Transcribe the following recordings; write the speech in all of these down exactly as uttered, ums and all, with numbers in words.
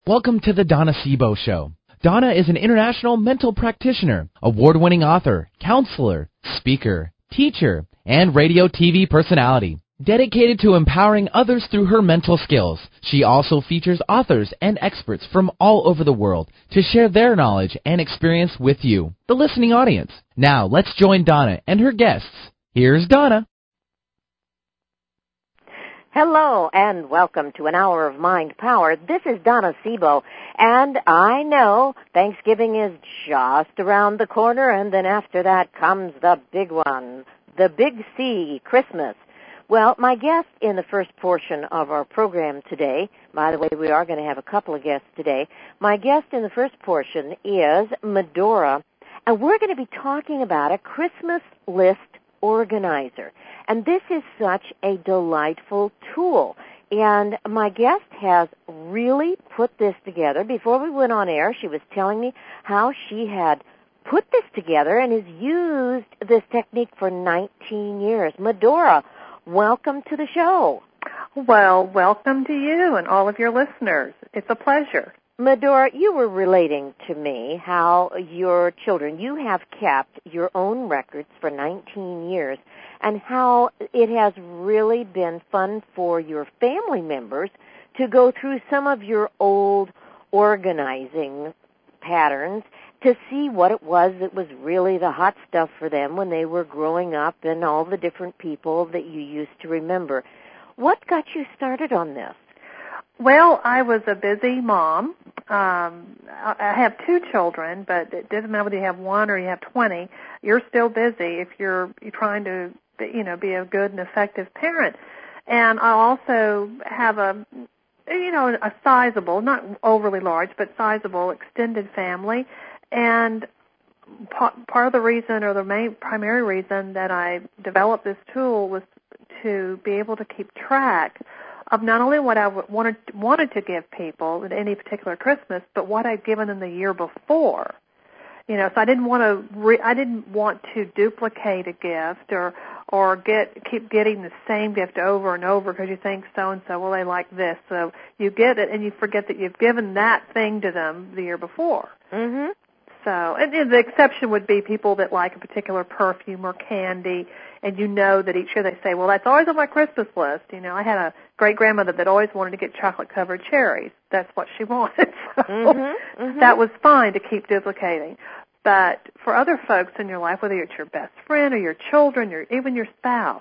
Welcome to the Donna Sebo Show. Donna is an international mental practitioner, award-winning author, counselor, speaker, teacher, and radio T V personality. Dedicated to empowering others through her mental skills, she also features authors and experts from all over the world to share their knowledge and experience with you, the listening audience. Now, let's join Donna and her guests. Here's Donna. Hello, and welcome to an hour of Mind Power. This is Donna Sebo, and I know Thanksgiving is just around the corner, and then after that comes the big one, the big C, Christmas. Well, my guest in the first portion of our program today, by the way, we are going to have a couple of guests today. My guest in the first portion is Medora, and we're going to be talking about a Christmas list organizer. And this is such a delightful tool. And my guest has really put this together. Before we went on air, she was telling me how she had put this together and has used this technique for nineteen years. Medora, welcome to the show. Well, welcome to you and all of your listeners. It's a pleasure. Medora, you were relating to me how your children, you have kept your own records for nineteen years, and how it has really been fun for your family members to go through some of your old organizing patterns to see what it was that was really the hot stuff for them when they were growing up and all the different people that you used to remember. What got you started on this? Well, I was a busy mom. Um, I have two children, but it doesn't matter whether you have one or you have twenty. You're still busy if you're, you're trying to, you know, be a good and effective parent. And I also have a, you know, a sizable, not overly large, but sizable extended family. And part of the reason, or the main primary reason that I developed this tool was to be able to keep track of not only what I wanted wanted to give people at any particular Christmas, but what I'd given them the year before. You know, so I didn't want to re, I didn't want to duplicate a gift or or get keep getting the same gift over and over because you think so and so, well, they like this, so you get it and you forget that you've given that thing to them the year before. Mhm. So, and, and the exception would be people that like a particular perfume or candy, and you know that each year they say, well, that's always on my Christmas list. You know, I had a great-grandmother that always wanted to get chocolate-covered cherries. That's what she wanted. So mm-hmm, mm-hmm. that was fine to keep duplicating. But for other folks in your life, whether it's your best friend or your children or even your spouse,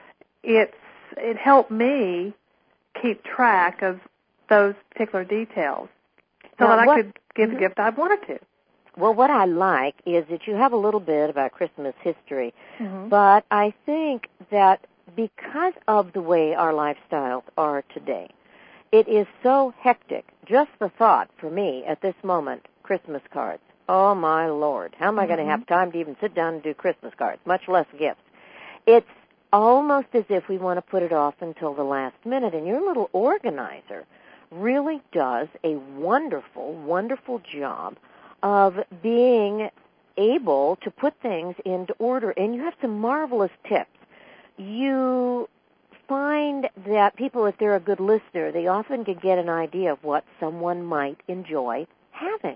it's it helped me keep track of those particular details so now, that what, I could give mm-hmm. the gift I wanted to. Well, what I like is that you have a little bit about Christmas history, mm-hmm. but I think that because of the way our lifestyles are today, it is so hectic. Just the thought for me at this moment, Christmas cards. Oh, my Lord. How am I mm-hmm. going to have time to even sit down and do Christmas cards, much less gifts? It's almost as if we want to put it off until the last minute, and your little organizer really does a wonderful, wonderful job of being able to put things into order. And you have some marvelous tips. You find that people, if they're a good listener, they often can get an idea of what someone might enjoy having.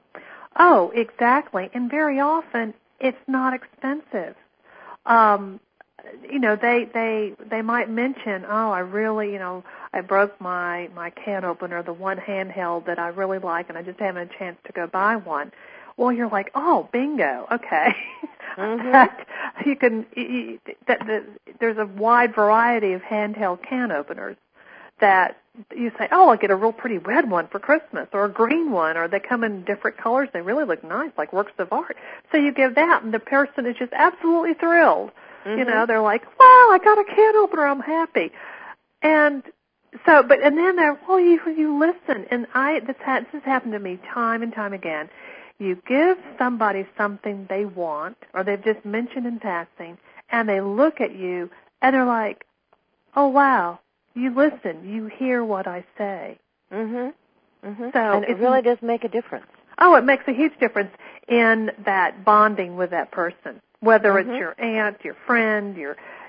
Oh, exactly. And very often it's not expensive. Um, you know, they, they, they might mention, oh, I really, you know, I broke my, my can opener, the one handheld that I really like, and I just haven't had a chance to go buy one. Well, you're like, oh, bingo, okay. Mm-hmm. that, you can, you, that, that, there's a wide variety of handheld can openers that you say, oh, I'll get a real pretty red one for Christmas, or a green one, or they come in different colors. They really look nice, like works of art. So you give that, and the person is just absolutely thrilled. Mm-hmm. You know, they're like, wow, I got a can opener, I'm happy. And so, but, and then they're, well, you, you listen, and I, this, ha- this has happened to me time and time again. You give somebody something they want, or they've just mentioned in passing, and they look at you, and they're like, oh, wow, you listen, you hear what I say. Mm-hmm. Mm-hmm. So and it really does make a difference. Oh, it makes a huge difference in that bonding with that person, whether mm-hmm. it's your aunt, your friend, your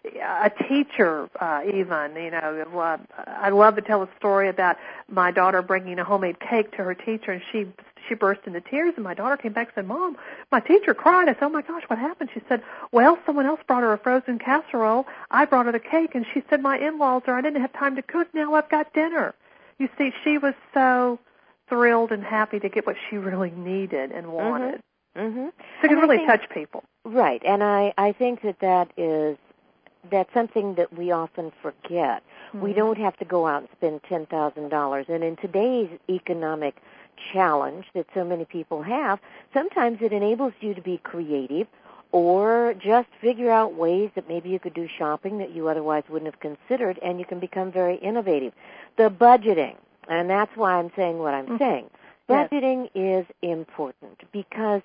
a teacher, uh, even, you know, uh, I love to tell a story about my daughter bringing a homemade cake to her teacher, and she she burst into tears, and my daughter came back and said, Mom, my teacher cried. I said, oh, my gosh, what happened? She said, well, someone else brought her a frozen casserole. I brought her the cake, and she said, my in-laws are, I didn't have time to cook. Now I've got dinner. You see, she was so thrilled and happy to get what she really needed and wanted. Mm-hmm. Mm-hmm. So it can really think, touch people. Right, and I, I think that that is that's something that we often forget. Mm-hmm. We don't have to go out and spend ten thousand dollars. And in today's economic challenge that so many people have, sometimes it enables you to be creative or just figure out ways that maybe you could do shopping that you otherwise wouldn't have considered, and you can become very innovative. The budgeting, and that's why I'm saying what I'm mm-hmm. saying. Budgeting yes. is important because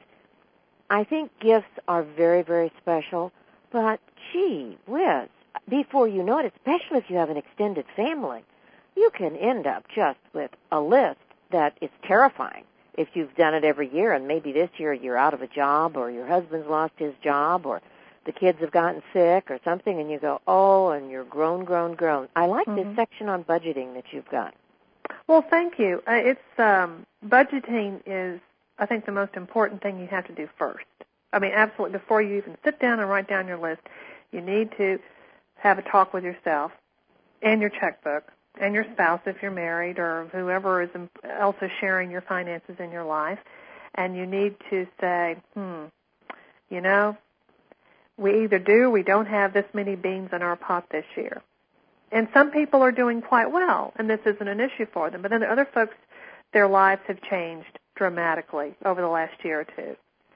I think gifts are very, very special, but gee whiz, before you know it, especially if you have an extended family, you can end up just with a list that is terrifying if you've done it every year, and maybe this year you're out of a job, or your husband's lost his job, or the kids have gotten sick or something, and you go, oh, and you're grown, grown, grown. I like mm-hmm. this section on budgeting that you've got. Well, thank you. Uh, it's um, budgeting is, I think, the most important thing you have to do first. I mean, absolutely, before you even sit down and write down your list, you need to have a talk with yourself and your checkbook and your spouse if you're married, or whoever is also sharing your finances in your life, and you need to say, hmm, you know, we either do or we don't have this many beans in our pot this year. And some people are doing quite well, and this isn't an issue for them. But then the other folks, their lives have changed dramatically over the last year or two.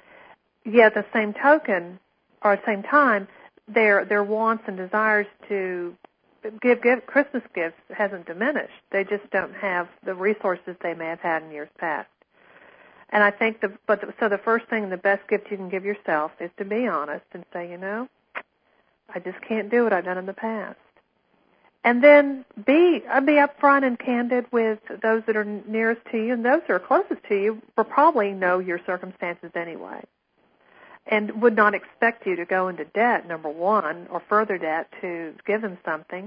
Yet at the same token, or at the same time, their their wants and desires to give, give Christmas gifts hasn't diminished. They just don't have the resources they may have had in years past. And I think the but the, so the first thing, the best gift you can give yourself is to be honest and say, you know, I just can't do what I've done in the past. And then be uh, be upfront and candid with those that are nearest to you, and those that are closest to you will probably know your circumstances anyway, and would not expect you to go into debt, number one, or further debt to give them something.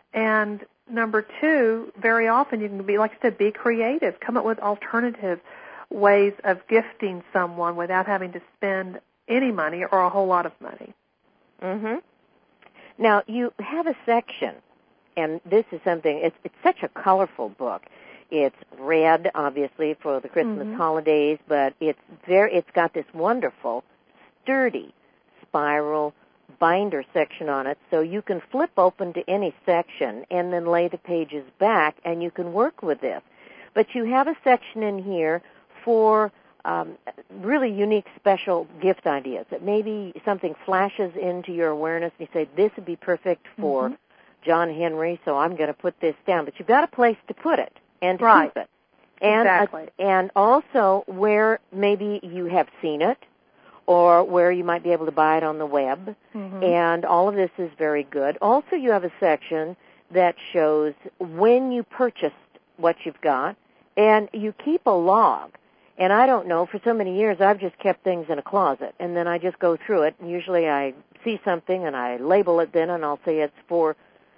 And number two, very often you can be, like I said, be creative. Come up with alternative ways of gifting someone without having to spend any money or a whole lot of money. Mm-hmm. Now, you have a section, and this is something, it's, it's such a colorful book. It's red, obviously, for the Christmas mm-hmm. holidays, but it's very, it's got this wonderful, sturdy spiral binder section on it, so you can flip open to any section and then lay the pages back, and you can work with this. But you have a section in here for um, really unique, special gift ideas that maybe something flashes into your awareness and you say, this would be perfect for mm-hmm. John Henry, so I'm going to put this down. But you've got a place to put it and to right. keep it. And, exactly. uh, and also where maybe you have seen it or where you might be able to buy it on the web. Mm-hmm. And all of this is very good. Also, you have a section that shows when you purchased what you've got, and you keep a log. And I don't know, for so many years I've just kept things in a closet, and then I just go through it. And usually I see something and I label it then, and I'll say it's for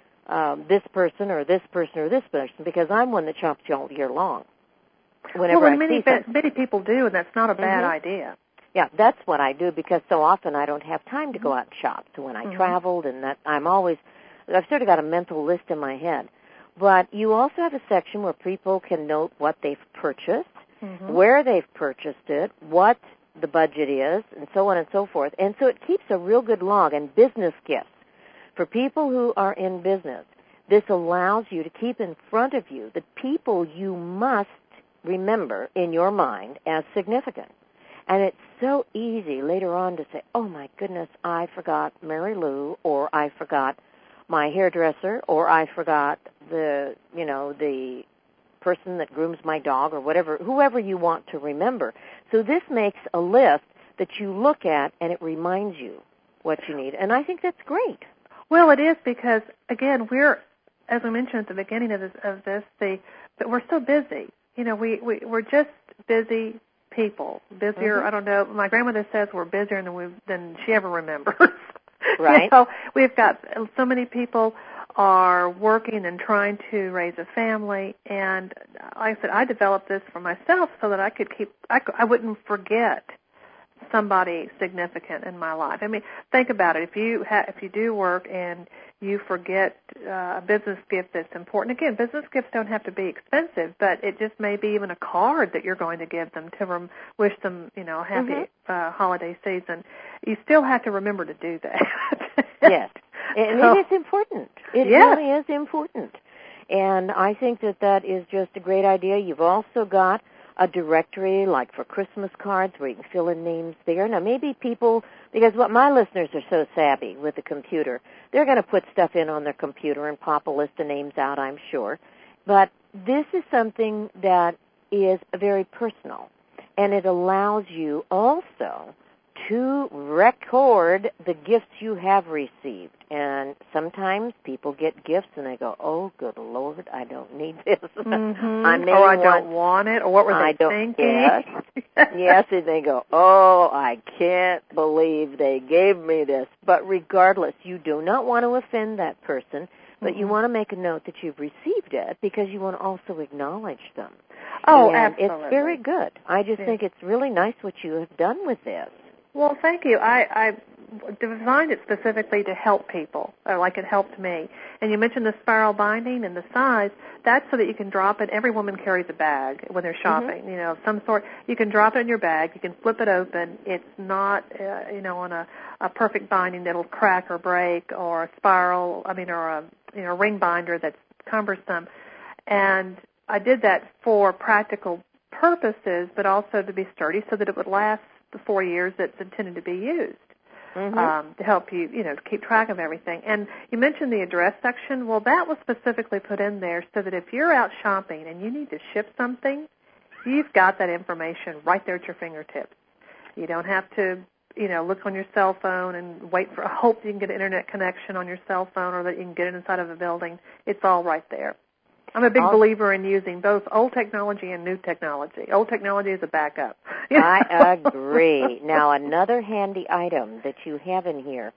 um, this person or this person or this person, because I'm one that shops all year long. Whenever well, I many, see something. many people do, and that's not a bad mm-hmm. idea. Yeah, that's what I do, because so often I don't have time to go out and shop. So when I mm-hmm. traveled, and that I'm always, I've sort of got a mental list in my head. But you also have a section where people can note what they've purchased, mm-hmm. where they've purchased it, what the budget is, and so on and so forth. And so it keeps a real good log. And business gifts. For people who are in business, this allows you to keep in front of you the people you must remember in your mind as significant. And it's so easy later on to say, oh, my goodness, I forgot Mary Lou, or I forgot my hairdresser, or I forgot the, you know, the person that grooms my dog, or whatever, whoever you want to remember. So this makes a list that you look at, and it reminds you what you need. And I think that's great. Well, it is, because, again, we're, as I mentioned at the beginning of this, of this the, but we're so busy. You know, we, we, we're just busy people. Busier, mm-hmm. I don't know, my grandmother says we're busier than, we, than she ever remembers. Right. You know, we've got so many people are working and trying to raise a family, and like I said, I developed this for myself so that I could keep, I, I wouldn't forget somebody significant in my life. I mean, think about it. If you ha- if you do work and you forget uh, a business gift that's important, again, business gifts don't have to be expensive, but it just may be even a card that you're going to give them to rem- wish them, you know, a happy mm-hmm. uh, holiday season. You still have to remember to do that. Yes, and so, it is important. It yes. really is important. And I think that that is just a great idea. You've also got a directory like for Christmas cards where you can fill in names there. Now, maybe people, because what my listeners are so savvy with the computer, they're going to put stuff in on their computer and pop a list of names out, I'm sure. But this is something that is very personal, and it allows you also to record the gifts you have received. And sometimes people get gifts and they go, oh, good Lord, I don't need this. Mm-hmm. I may or I want, don't want it, or what were they I don't, thinking? Yes. Yes, and they go, oh, I can't believe they gave me this. But regardless, you do not want to offend that person, but mm-hmm. you want to make a note that you've received it because you want to also acknowledge them. Oh, and absolutely. It's very good. I just yeah. think it's really nice what you have done with this. Well, thank you. I, I designed it specifically to help people, or like it helped me. And you mentioned the spiral binding and the size. That's so that you can drop it. Every woman carries a bag when they're shopping, mm-hmm. you know, of some sort. You can drop it in your bag. You can flip it open. It's not, uh, you know, on a, a perfect binding that'll crack or break, or a spiral, I mean, or a, you know, ring binder that's cumbersome. And I did that for practical purposes, but also to be sturdy so that it would last the four years that's intended to be used mm-hmm. um, to help you, you know, to keep track of everything. And you mentioned the address section. Well, that was specifically put in there so that if you're out shopping and you need to ship something, you've got that information right there at your fingertips. You don't have to, you know, look on your cell phone and wait for, hope you can get an internet connection on your cell phone or that you can get it inside of a building. It's all right there. I'm a big I'll, believer in using both old technology and new technology. Old technology is a backup. I agree. Now, another handy item that you have in here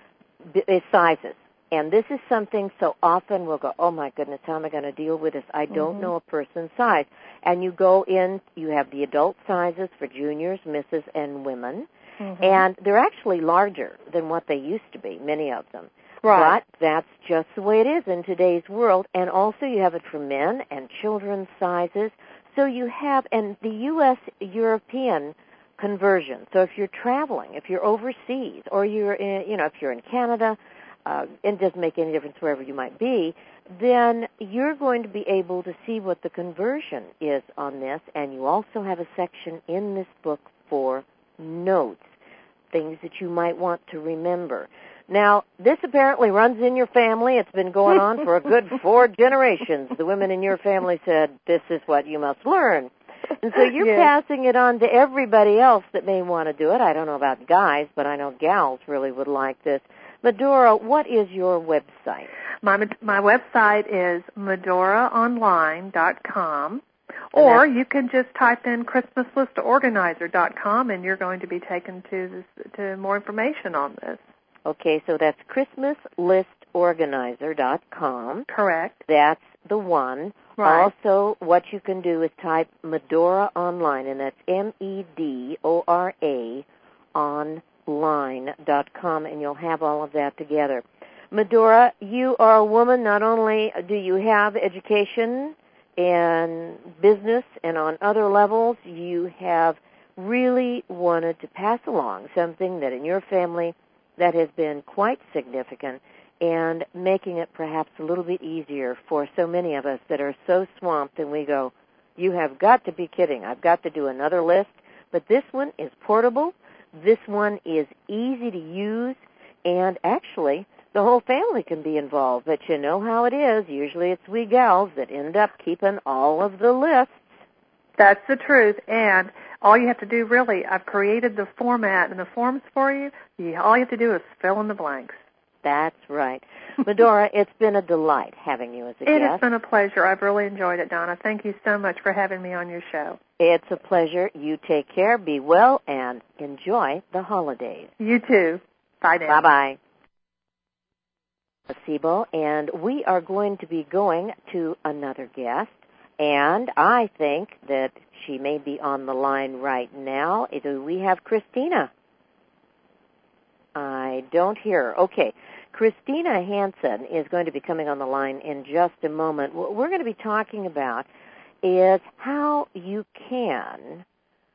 is sizes. And this is something so often we'll go, oh, my goodness, how am I going to deal with this? I don't mm-hmm. know a person's size. And you go in, you have the adult sizes for juniors, misses, and women. Mm-hmm. And they're actually larger than what they used to be, many of them. Right. But that's just the way it is in today's world. And also you have it for men and children's sizes. So you have, and the U S European conversion. So if you're traveling, if you're overseas, or you're in, you know, if you're in Canada, uh, it doesn't make any difference wherever you might be, then you're going to be able to see what the conversion is on this. And you also have a section in this book for notes, things that you might want to remember. Now, this apparently runs in your family. It's been going on for a good four generations. The women in your family said, this is what you must learn. And so you're yes. passing it on to everybody else that may want to do it. I don't know about guys, but I know gals really would like this. Medora, what is your website? My my website is medora online dot com. Or you can just type in christmas list organizer dot com and you're going to be taken to this, to more information on this. Okay, so that's christmas list organizer dot com. Correct. That's the one. Right. Also, what you can do is type Medora Online, and that's M E D O R A online dot com, and you'll have all of that together. Medora, you are a woman. Not only do you have education and business and on other levels, you have really wanted to pass along something that in your family that has been quite significant and making it perhaps a little bit easier for so many of us that are so swamped and we go, you have got to be kidding. I've got to do another list. But this one is portable. This one is easy to use. And actually, the whole family can be involved. But you know how it is. Usually it's we gals that end up keeping all of the lists. That's the truth. And all you have to do, really, I've created the format and the forms for you. you all you have to do is fill in the blanks. That's right. Medora, it's been a delight having you as a it guest. It has been a pleasure. I've really enjoyed it, Donna. Thank you so much for having me on your show. It's a pleasure. You take care, be well, and enjoy the holidays. You too. Bye now. Bye-bye. Siebel, and we are going to be going to another guest, and I think that she may be on the line right now. Do we have Christina? I don't hear her. Okay. Christina Hansen is going to be coming on the line in just a moment. What we're going to be talking about is how you can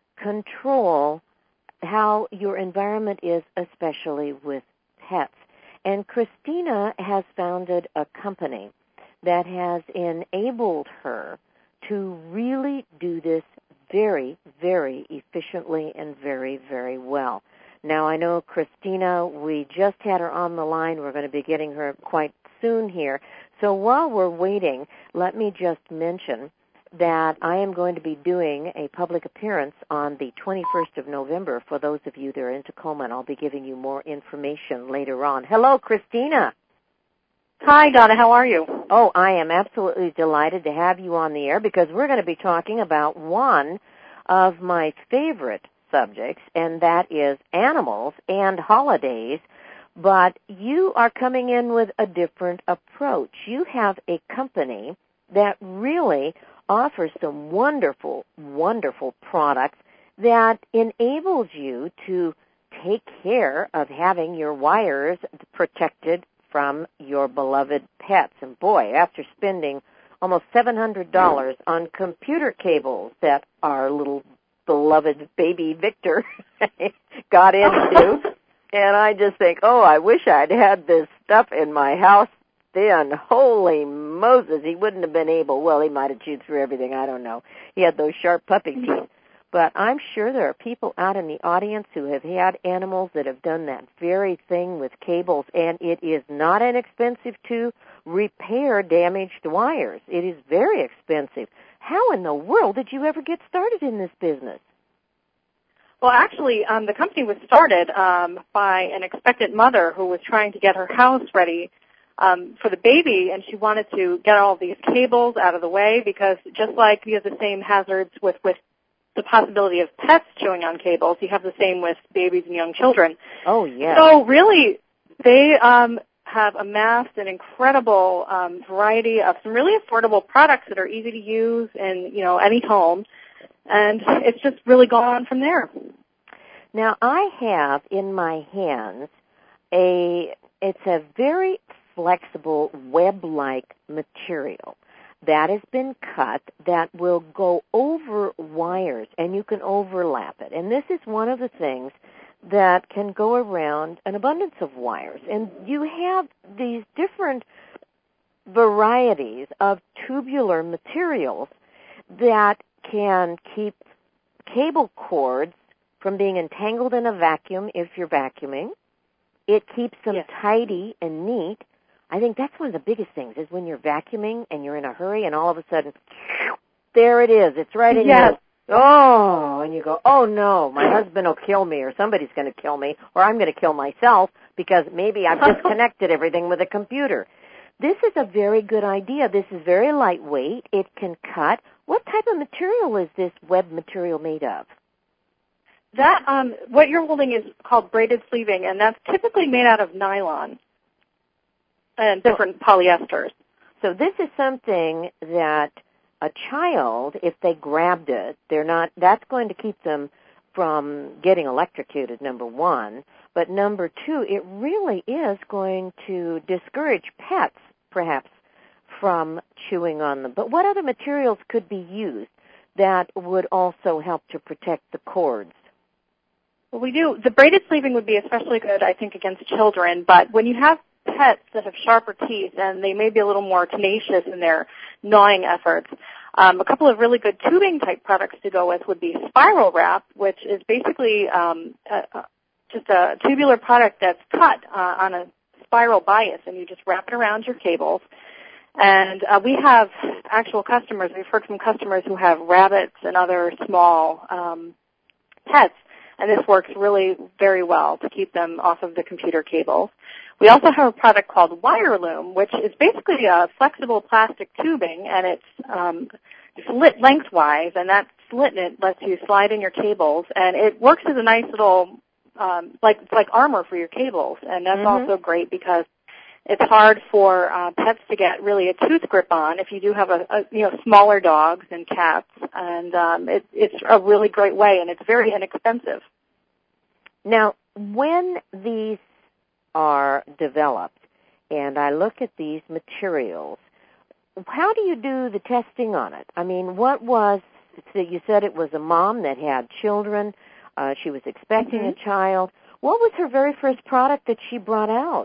control how your environment is, especially with pets. And Christina has founded a company that has enabled her to really do this very, very efficiently and very, very well. Now, I know Christina, we just had her on the line. We're going to be getting her quite soon here. So while we're waiting, let me just mention that I am going to be doing a public appearance on the twenty-first of November for those of you that are in Tacoma, and I'll be giving you more information later on. Hello, Christina. Hi, Donna. How are you? Oh, I am absolutely delighted to have you on the air because we're going to be talking about one of my favorite subjects, and that is animals and holidays, but you are coming in with a different approach. You have a company that really offers some wonderful, wonderful products that enables you to take care of having your wires protected from your beloved pets. And boy, after spending almost seven hundred dollars on computer cables that our little beloved baby Victor got into, and I just think, oh, I wish I'd had this stuff in my house then. Holy Moses, he wouldn't have been able, well, he might have chewed through everything, I don't know. He had those sharp puppy teeth. But I'm sure there are people out in the audience who have had animals that have done that very thing with cables, and it is not inexpensive to repair damaged wires. It is very expensive. How in the world did you ever get started in this business? Well, actually, um, the company was started um, by an expectant mother who was trying to get her house ready um, for the baby, and she wanted to get all these cables out of the way because just like you have the same hazards with, with the possibility of pets chewing on cables, you have the same with babies and young children. Oh, yes. So really, they um, have amassed an incredible um, variety of some really affordable products that are easy to use in, you know, any home, and it's just really gone on from there. Now, I have in my hands a, it's a very flexible web-like material that has been cut that will go over wires, and you can overlap it. And this is one of the things that can go around an abundance of wires. And you have these different varieties of tubular materials that can keep cable cords from being entangled in a vacuum if you're vacuuming. It keeps them yes. tidy and neat. I think that's one of the biggest things is when you're vacuuming and you're in a hurry and all of a sudden, there it is. It's right in yes. your, oh, and you go, oh no, my husband will kill me or somebody's going to kill me or I'm going to kill myself because maybe I've disconnected everything with a computer. This is a very good idea. This is very lightweight. It can cut. What type of material is this web material made of? That um, what you're holding is called braided sleeving, and that's typically made out of nylon and different so, polyesters. So this is something that a child, if they grabbed it, they're not. That's going to keep them from getting electrocuted, number one. But number two, it really is going to discourage pets, perhaps, from chewing on them. But what other materials could be used that would also help to protect the cords? Well, we do. The braided sleeving would be especially good, I think, against children. But when you have pets that have sharper teeth and they may be a little more tenacious in their gnawing efforts, um, a couple of really good tubing-type products to go with would be Spiral Wrap, which is basically um, a, a, just a tubular product that's cut uh, on a spiral bias, and you just wrap it around your cables. And uh, we have actual customers. We've heard from customers who have rabbits and other small um, pets, and this works really very well to keep them off of the computer cables. We also have a product called Wire Loom, which is basically a flexible plastic tubing, and it's um, slit lengthwise, and that slit in it lets you slide in your cables, and it works as a nice little, um, like it's like armor for your cables, and that's mm-hmm. also great because It's hard for uh, pets to get really a tooth grip on if you do have a, a you know smaller dogs and cats, and um, it, it's a really great way, and it's very inexpensive. Now, when these are developed, and I look at these materials, how do you do the testing on it? I mean, what was, so you said it was a mom that had children, uh, she was expecting mm-hmm. a child. What was her very first product that she brought out?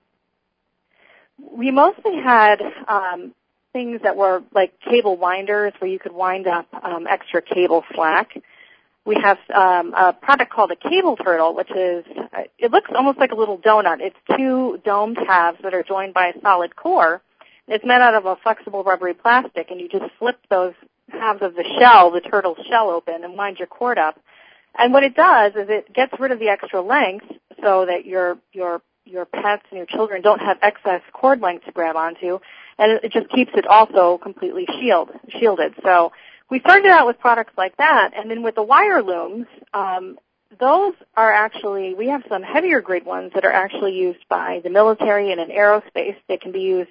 We mostly had um, things that were like cable winders where you could wind up um, extra cable slack. We have um, a product called a cable turtle, which is, it looks almost like a little donut. It's two domed halves that are joined by a solid core. It's made out of a flexible rubbery plastic, and you just flip those halves of the shell, the turtle's shell open, and wind your cord up. And what it does is it gets rid of the extra length so that your your your pets and your children don't have excess cord length to grab onto, and it just keeps it also completely shield, shielded. So we started out with products like that, and then with the wire looms, um, those are actually, we have some heavier grade ones that are actually used by the military and in aerospace. They can be used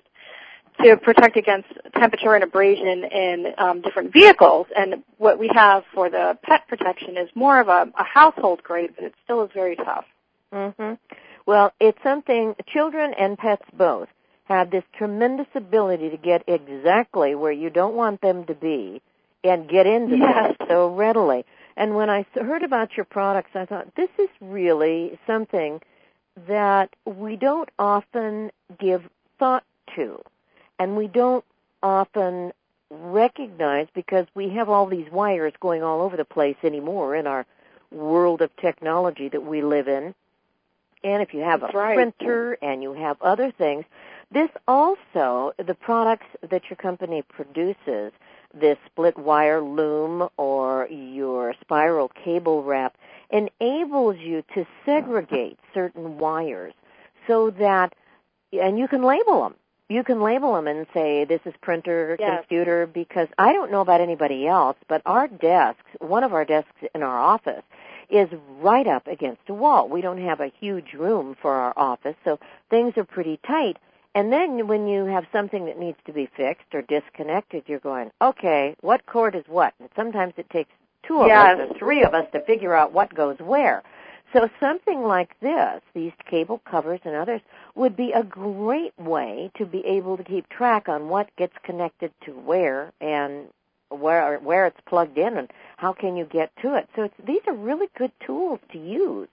to protect against temperature and abrasion in um, different vehicles. And what we have for the pet protection is more of a, a household grade, but it still is very tough. Mm-hmm. Well, it's something, children and pets both have this tremendous ability to get exactly where you don't want them to be and get into yes. them so readily. And when I heard about your products, I thought, this is really something that we don't often give thought to. And we don't often recognize because we have all these wires going all over the place anymore in our world of technology that we live in. And if you have That's a right. printer and you have other things, this also, the products that your company produces, this split wire loom or your spiral cable wrap, enables you to segregate certain wires so that, and you can label them. You can label them and say, this is printer, yes. computer, because I don't know about anybody else, but our desks, one of our desks in our office, is right up against a wall. We don't have a huge room for our office, so things are pretty tight. And then when you have something that needs to be fixed or disconnected, you're going, okay, what cord is what? And sometimes it takes two of yes. us or three of us to figure out what goes where. So something like this, these cable covers and others, would be a great way to be able to keep track on what gets connected to where and where where it's plugged in and how can you get to it. So it's, these are really good tools to use.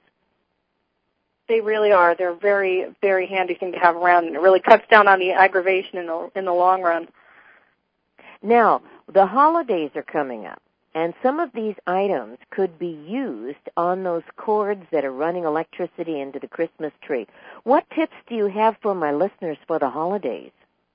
They really are. They're very, very handy thing to have around, and it really cuts down on the aggravation in the in the long run. Now, the holidays are coming up. And some of these items could be used on those cords that are running electricity into the Christmas tree. What tips do you have for my listeners for the holidays?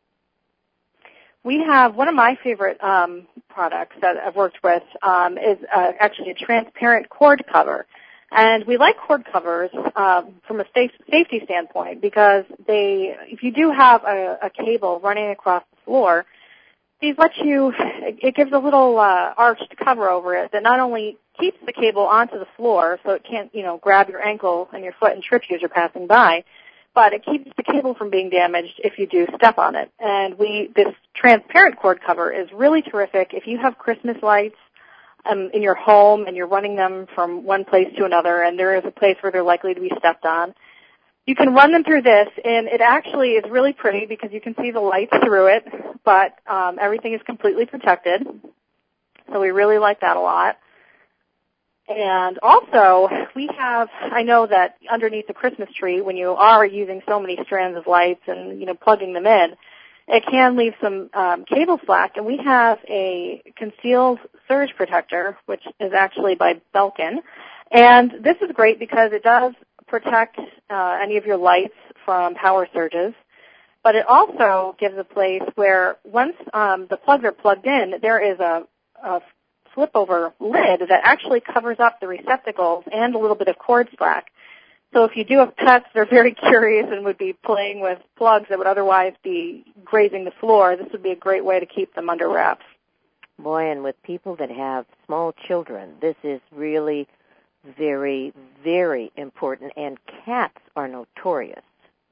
We have one of my favorite um, products that I've worked with um, is uh, actually a transparent cord cover. And we like cord covers um, from a safe, safety standpoint because they, if you do have a, a cable running across the floor, these let you, it gives a little uh, arched cover over it that not only keeps the cable onto the floor so it can't, you know, grab your ankle and your foot and trip you as you're passing by, but it keeps the cable from being damaged if you do step on it. And we, this transparent cord cover is really terrific. If you have Christmas lights um, in your home and you're running them from one place to another and there is a place where they're likely to be stepped on, you can run them through this, and it actually is really pretty because you can see the lights through it, but um, everything is completely protected. So we really like that a lot. And also, we have, I know that underneath the Christmas tree, when you are using so many strands of lights and, you know, plugging them in, it can leave some um, cable slack, and we have a concealed surge protector, which is actually by Belkin. And this is great because it does protect uh, any of your lights from power surges, but it also gives a place where once um, the plugs are plugged in, there is a, a flip-over lid that actually covers up the receptacles and a little bit of cord slack. So if you do have pets that are very curious and would be playing with plugs that would otherwise be grazing the floor, this would be a great way to keep them under wraps. Boy, and with people that have small children, this is really very, very important, and cats are notorious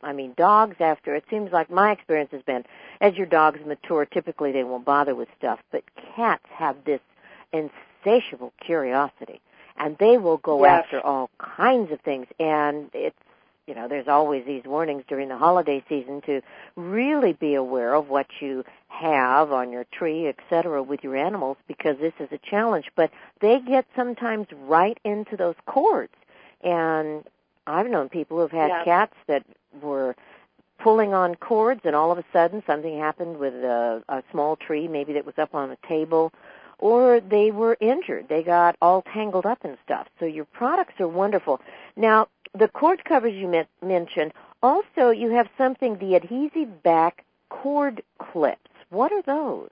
I mean, dogs, after, it seems like my experience has been, as your dogs mature, typically they won't bother with stuff, but cats have this insatiable curiosity, and they will go yes. after all kinds of things, and it's, you know, there's always these warnings during the holiday season to really be aware of what you have on your tree, et cetera, with your animals, because this is a challenge. But they get sometimes right into those cords. And I've known people who've had yeah. cats that were pulling on cords, and all of a sudden something happened with a, a small tree, maybe that was up on a table, or they were injured. They got all tangled up and stuff. So your products are wonderful. Now, the cord covers you met, mentioned, also you have something, the adhesive back cord clips. What are those?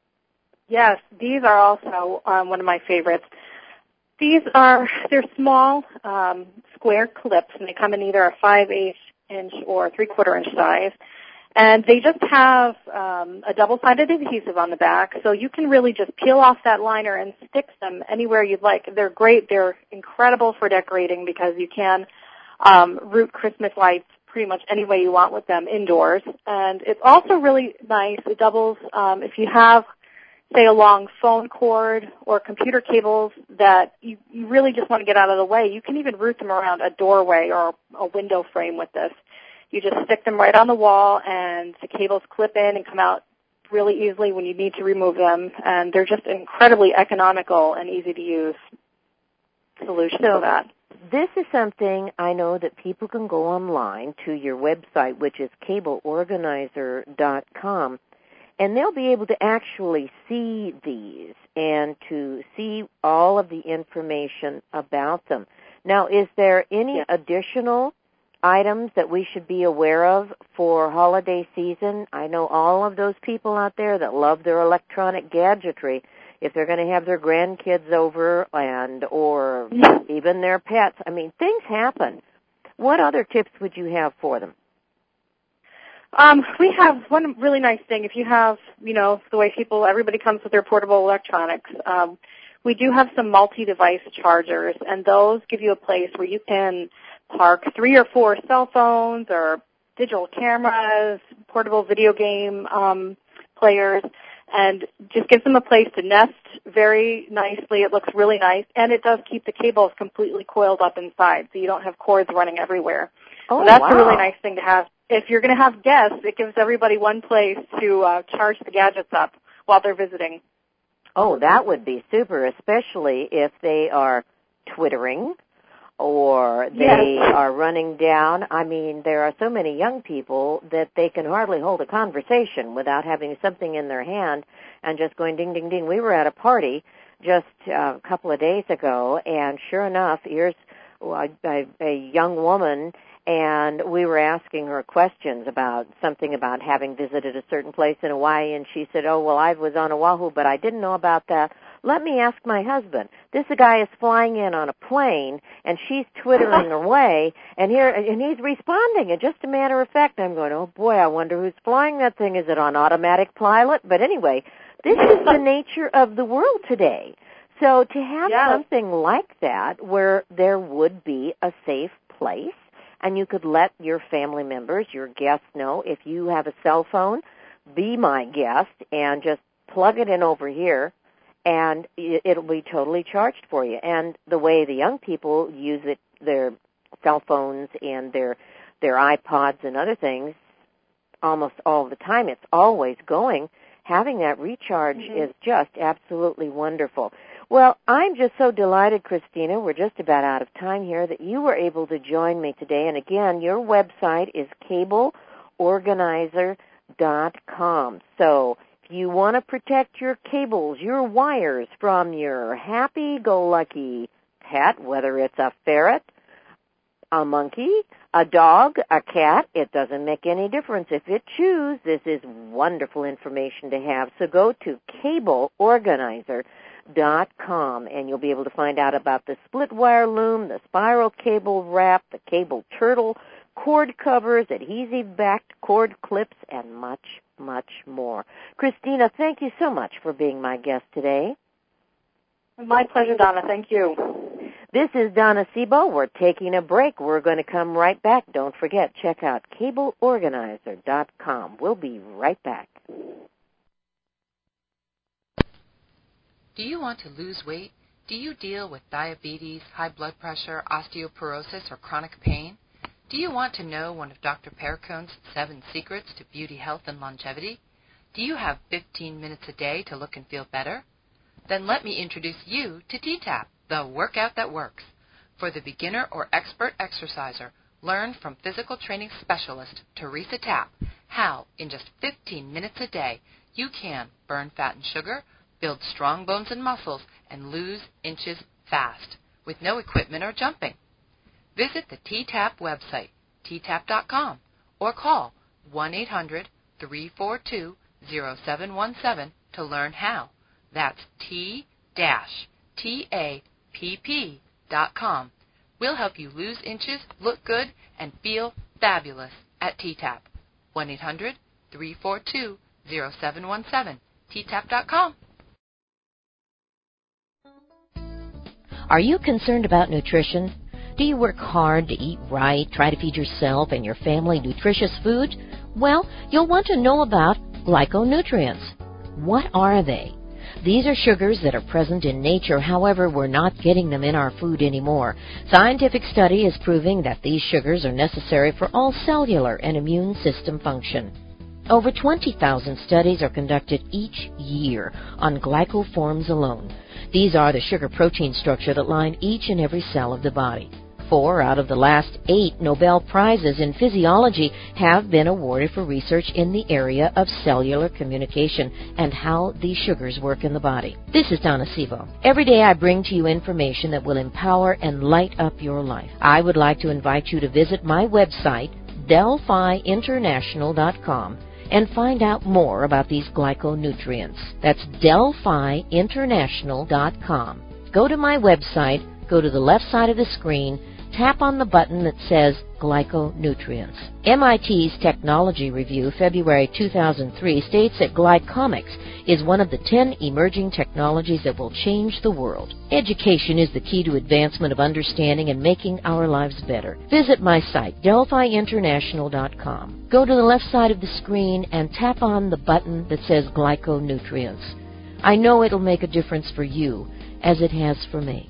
Yes, these are also um, one of my favorites. These are, they're small um, square clips, and they come in either a five-eighths inch or three-quarter inch size. And they just have um, a double-sided adhesive on the back, so you can really just peel off that liner and stick them anywhere you'd like. They're great. They're incredible for decorating because you can um, root Christmas lights pretty much any way you want with them indoors. And it's also really nice. It doubles um, if you have, say, a long phone cord or computer cables that you, you really just want to get out of the way. You can even route them around a doorway or a window frame with this. You just stick them right on the wall, and the cables clip in and come out really easily when you need to remove them. And they're just incredibly economical and easy to use solution so for that. This is something I know that people can go online to your website, which is cable organizer dot com, and they'll be able to actually see these and to see all of the information about them. Now, is there any yes. additional items that we should be aware of for holiday season? I know all of those people out there that love their electronic gadgetry. If they're going to have their grandkids over and or even their pets, I mean, things happen. What other tips would you have for them? Um, we have one really nice thing. If you have, you know, the way people, everybody comes with their portable electronics, um, we do have some multi-device chargers, and those give you a place where you can park three or four cell phones or digital cameras, portable video game um, players, and just gives them a place to nest very nicely. It looks really nice, and it does keep the cables completely coiled up inside, so you don't have cords running everywhere. Oh, so that's wow. a really nice thing to have. If you're going to have guests, it gives everybody one place to uh, charge the gadgets up while they're visiting. Oh, that would be super, especially if they are twittering or they yes. are running down. I mean, there are so many young people that they can hardly hold a conversation without having something in their hand and just going ding, ding, ding. We were at a party just uh, a couple of days ago, and sure enough, here's a, a, a young woman, and we were asking her questions about something about having visited a certain place in Hawaii, and she said, oh, well, I was on Oahu, but I didn't know about that. Let me ask my husband. This guy is flying in on a plane, and she's twittering away, and here, and he's responding. And just a matter of fact, I'm going, oh, boy, I wonder who's flying that thing. Is it on automatic pilot? But anyway, this is the nature of the world today. So to have yes. something like that where there would be a safe place, and you could let your family members, your guests know, if you have a cell phone, be my guest and just plug it in over here, and it'll be totally charged for you. And the way the young people use it, their cell phones and their their iPods and other things, almost all the time, it's always going. Having that recharge mm-hmm. is just absolutely wonderful. Well, I'm just so delighted, Christina, we're just about out of time here, that you were able to join me today. And again, your website is cable organizer dot com. So if you want to protect your cables, your wires from your happy-go-lucky pet, whether it's a ferret, a monkey, a dog, a cat, it doesn't make any difference. If it chews, this is wonderful information to have. So go to cable organizer dot com, and you'll be able to find out about the split wire loom, the spiral cable wrap, the cable turtle, cord covers, adhesive backed cord clips, and much, much more. Christina, thank you so much for being my guest today. My pleasure, Donna. Thank you. This is Donna Sebo. We're taking a break. We're going to come right back. Don't forget, check out cable organizer dot com. We'll be right back. Do you want to lose weight? Do you deal with diabetes, high blood pressure, osteoporosis, or chronic pain? Do you want to know one of Doctor Perricone's seven secrets to beauty, health, and longevity? Do you have fifteen minutes a day to look and feel better? Then let me introduce you to T TAP, the workout that works. For the beginner or expert exerciser, learn from physical training specialist Teresa Tapp how, in just fifteen minutes a day, you can burn fat and sugar, build strong bones and muscles, and lose inches fast with no equipment or jumping. Visit the T TAP website, T tap dot com, or call one eight hundred, three four two, zero seven one seven to learn how. That's T T A P P dot com. We'll help you lose inches, look good, and feel fabulous at T TAP. one eight hundred, three four two, zero seven one seven, T tap dot com. Are you concerned about nutrition? Do you work hard to eat right, try to feed yourself and your family nutritious food? Well, you'll want to know about glyconutrients. What are they? These are sugars that are present in nature, however, we're not getting them in our food anymore. Scientific study is proving that these sugars are necessary for all cellular and immune system function. Over twenty thousand studies are conducted each year on glycoforms alone. These are the sugar-protein structure that line each and every cell of the body. Four out of the last eight Nobel Prizes in physiology have been awarded for research in the area of cellular communication and how these sugars work in the body. This is Donna Sebo. Every day I bring to you information that will empower and light up your life. I would like to invite you to visit my website, Delphi International dot com, and find out more about these glyconutrients. That's Delphi International dot com. Go to my website, go to the left side of the screen, tap on the button that says Glyconutrients. M I T's Technology Review, February two thousand three, states that glycomics is one of the ten emerging technologies that will change the world. Education is the key to advancement of understanding and making our lives better. Visit my site, Delphi International dot com. Go to the left side of the screen and tap on the button that says Glyconutrients. I know it'll make a difference for you, as it has for me.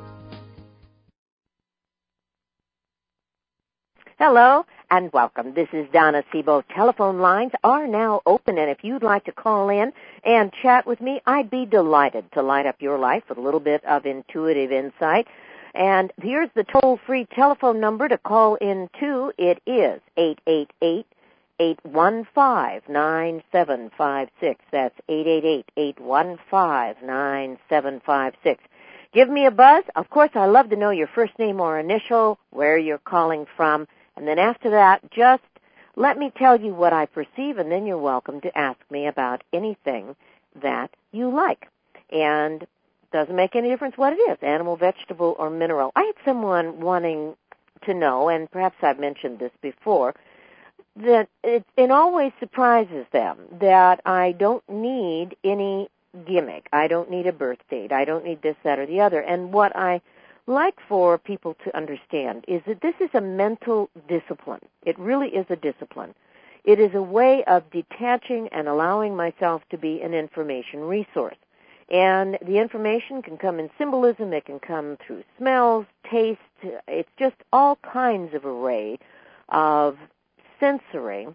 Hello and welcome. This is Donna Sebo. Telephone lines are now open, and if you'd like to call in and chat with me, I'd be delighted to light up your life with a little bit of intuitive insight. And here's the toll-free telephone number to call in to. It is eight eight eight, eight one five, nine seven five six. That's eight eight eight, eight one five, nine seven five six. Give me a buzz. Of course, I love to know your first name or initial, where you're calling from. And then after that, just let me tell you what I perceive, and then you're welcome to ask me about anything that you like. And it doesn't make any difference what it is, animal, vegetable, or mineral. I had someone wanting to know, and perhaps I've mentioned this before, that it, it always surprises them that I don't need any gimmick. I don't need a birth date. I don't need this, that, or the other. And what I like for people to understand is that this is a mental discipline. It really is a discipline. It is a way of detaching and allowing myself to be an information resource. And the information can come in symbolism. It can come through smells, taste. It's just all kinds of array of sensory,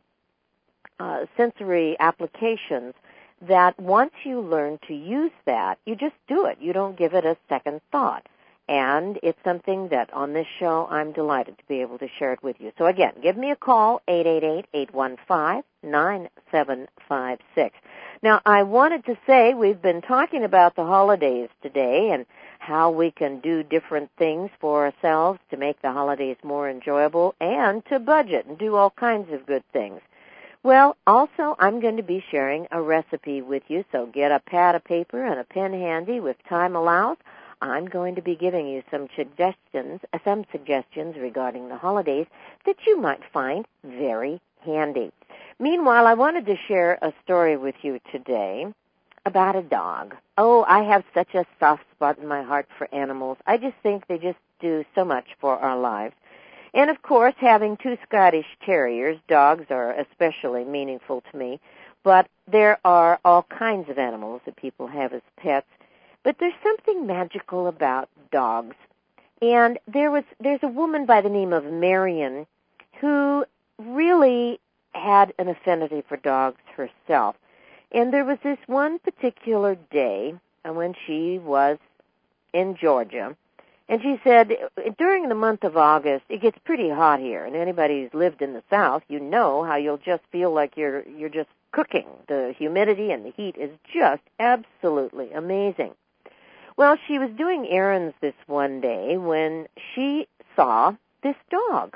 uh, sensory applications that once you learn to use that, you just do it. You don't give it a second thought. And it's something that on this show I'm delighted to be able to share it with you. So again, give me a call, eight eight eight, eight one five, nine seven five six. Now, I wanted to say we've been talking about the holidays today and how we can do different things for ourselves to make the holidays more enjoyable and to budget and do all kinds of good things. Well, also, I'm going to be sharing a recipe with you, so get a pad of paper and a pen handy if time allows. I'm going to be giving you some suggestions, some suggestions regarding the holidays that you might find very handy. Meanwhile, I wanted to share a story with you today about a dog. Oh, I have such a soft spot in my heart for animals. I just think they just do so much for our lives. And, of course, having two Scottish Terriers, dogs are especially meaningful to me. But there are all kinds of animals that people have as pets. But there's something magical about dogs. And there was there's a woman by the name of Marion who really had an affinity for dogs herself. And there was this one particular day when she was in Georgia, and she said, during the month of August, it gets pretty hot here, and anybody who's lived in the South, you know how you'll just feel like you're you're just cooking. The humidity and the heat is just absolutely amazing. Well, she was doing errands this one day when she saw this dog.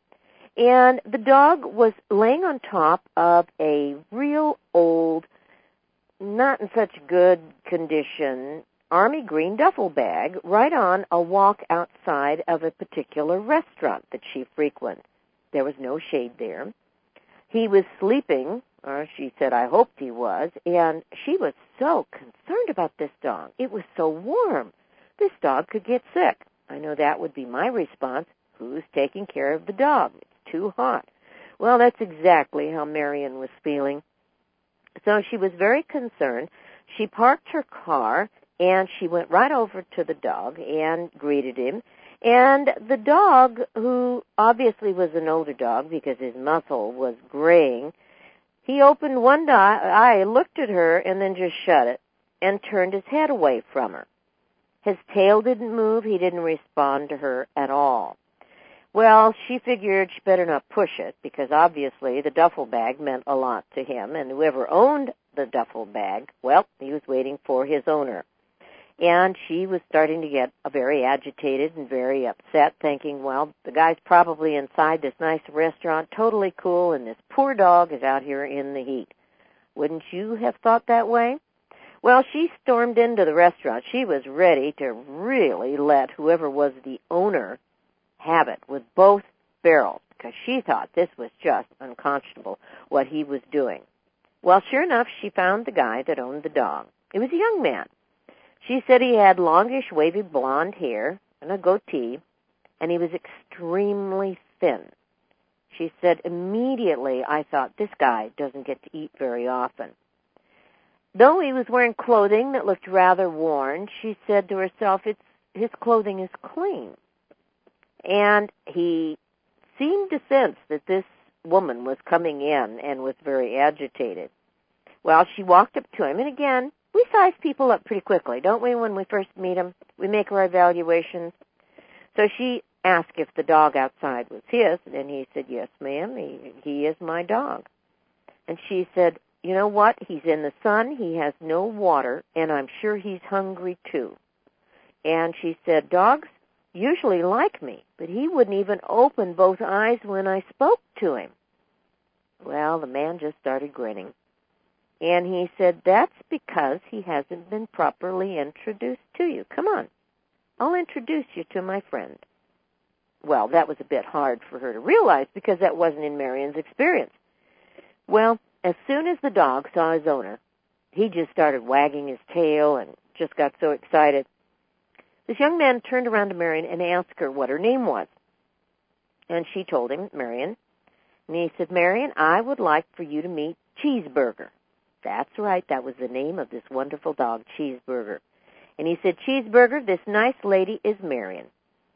And the dog was laying on top of a real old, not in such good condition, army green duffel bag right on a walk outside of a particular restaurant that she frequents. There was no shade there. He was sleeping, or she said, I hoped he was, and she was so concerned about this dog. It was so warm. This dog could get sick. I know that would be my response. Who's taking care of the dog? It's too hot. Well, that's exactly how Marion was feeling. So she was very concerned. She parked her car, and she went right over to the dog and greeted him. And the dog, who obviously was an older dog because his muscle was graying, he opened one eye, looked at her, and then just shut it and turned his head away from her. His tail didn't move. He didn't respond to her at all. Well, she figured she better not push it because obviously the duffel bag meant a lot to him, and whoever owned the duffel bag, well, he was waiting for his owner. And she was starting to get very agitated and very upset, thinking, well, the guy's probably inside this nice restaurant, totally cool, and this poor dog is out here in the heat. Wouldn't you have thought that way? Well, she stormed into the restaurant. She was ready to really let whoever was the owner have it with both barrels because she thought this was just unconscionable, what he was doing. Well, sure enough, she found the guy that owned the dog. It was a young man. She said he had longish, wavy blonde hair and a goatee, and he was extremely thin. She said, immediately I thought, this guy doesn't get to eat very often. Though he was wearing clothing that looked rather worn, she said to herself, it's, his clothing is clean. And he seemed to sense that this woman was coming in and was very agitated. Well, she walked up to him, and again, we size people up pretty quickly, don't we, when we first meet them? We make our evaluations. So she asked if the dog outside was his, and he said, yes, ma'am, he, he is my dog. And she said, you know what? He's in the sun, he has no water, and I'm sure he's hungry too. And she said, dogs usually like me, but he wouldn't even open both eyes when I spoke to him. Well, the man just started grinning. And he said, that's because he hasn't been properly introduced to you. Come on, I'll introduce you to my friend. Well, that was a bit hard for her to realize because that wasn't in Marion's experience. Well, as soon as the dog saw his owner, he just started wagging his tail and just got so excited. This young man turned around to Marion and asked her what her name was. And she told him, Marion. And he said, Marion, I would like for you to meet Cheeseburger. That's right, that was the name of this wonderful dog, Cheeseburger. And he said, Cheeseburger, this nice lady is Marion.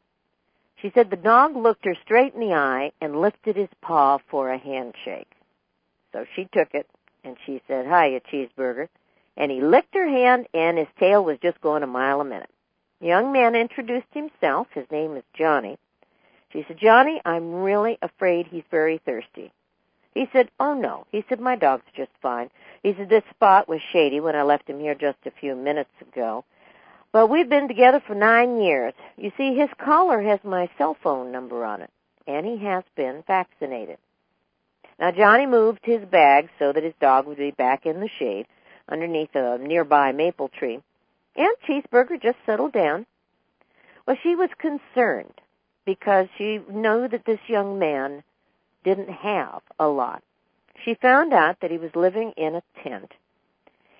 She said the dog looked her straight in the eye and lifted his paw for a handshake. So she took it, and she said, hiya, Cheeseburger. And he licked her hand, and his tail was just going a mile a minute. The young man introduced himself. His name is Johnny. She said, Johnny, I'm really afraid he's very thirsty. He said, oh, no. He said, my dog's just fine. He said, this spot was shady when I left him here just a few minutes ago. But we've been together for nine years. You see, his collar has my cell phone number on it, and he has been vaccinated. Now, Johnny moved his bag so that his dog would be back in the shade underneath a nearby maple tree, and Cheeseburger just settled down. Well, she was concerned because she knew that this young man didn't have a lot. She found out that he was living in a tent,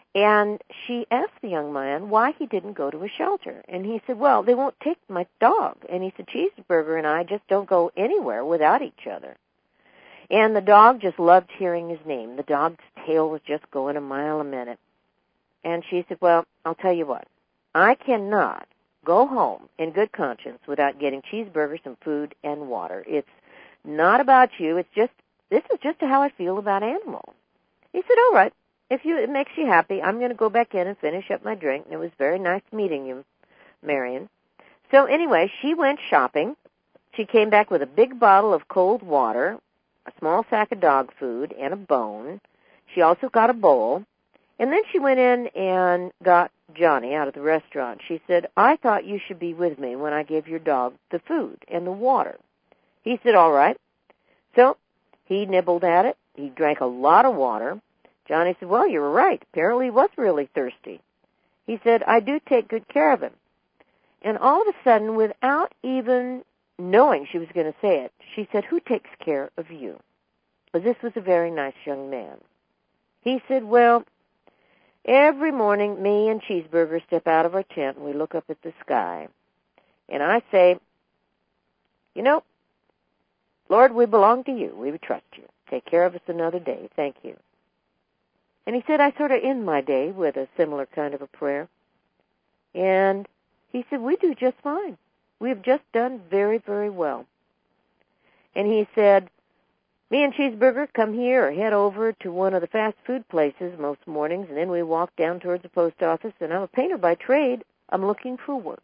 And she asked the young man why he didn't go to a shelter. And he said, well, they won't take my dog. And he said, Cheeseburger and I just don't go anywhere without each other. And the dog just loved hearing his name. The dog's tail was just going a mile a minute. And she said, well, I'll tell you what. I cannot go home in good conscience without getting Cheeseburger some food and water. It's not about you. It's just, this is just how I feel about animals. He said, all right. If you, it makes you happy, I'm going to go back in and finish up my drink. And it was very nice meeting you, Marion. So anyway, she went shopping. She came back with a big bottle of cold water, a small sack of dog food, and a bone. She also got a bowl. And then she went in and got Johnny out of the restaurant. She said, I thought you should be with me when I gave your dog the food and the water. He said, all right. So he nibbled at it. He drank a lot of water. Johnny said, well, you were right. Apparently he was really thirsty. He said, I do take good care of him. And all of a sudden, without even knowing she was going to say it, she said, who takes care of you? Well, this was a very nice young man. He said, well, every morning me and Cheeseburger step out of our tent and we look up at the sky. And I say, you know, Lord, we belong to you. We trust you. Take care of us another day. Thank you. And he said, I sort of end my day with a similar kind of a prayer. And he said, we do just fine. We've just done very, very well. And he said, me and Cheeseburger come here or head over to one of the fast food places most mornings, and then we walk down towards the post office, and I'm a painter by trade. I'm looking for work.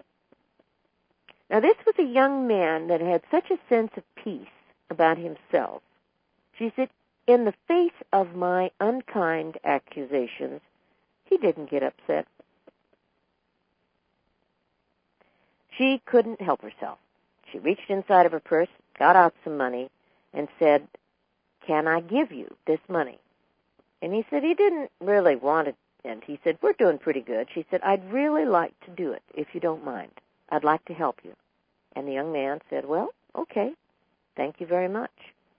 Now, this was a young man that had such a sense of peace about himself. She said, in the face of my unkind accusations, he didn't get upset. She couldn't help herself. She reached inside of her purse, got out some money, and said, can I give you this money? And he said he didn't really want it. And he said, we're doing pretty good. She said, I'd really like to do it, if you don't mind. I'd like to help you. And the young man said, well, okay. Thank you very much.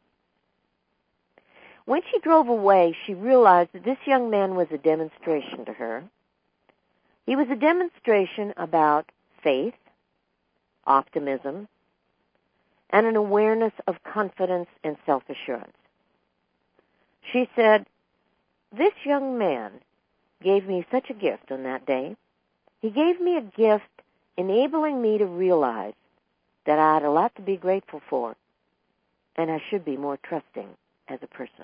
When she drove away, she realized that this young man was a demonstration to her. He was a demonstration about faith, optimism, and an awareness of confidence and self-assurance. She said, this young man gave me such a gift on that day. He gave me a gift enabling me to realize that I had a lot to be grateful for, and I should be more trusting as a person.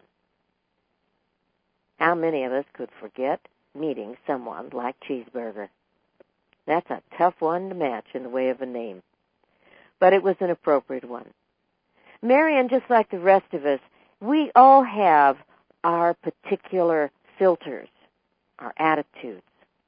How many of us could forget meeting someone like Cheeseburger? That's a tough one to match in the way of a name. But it was an appropriate one. Marion, just like the rest of us, we all have our particular filters, our attitudes.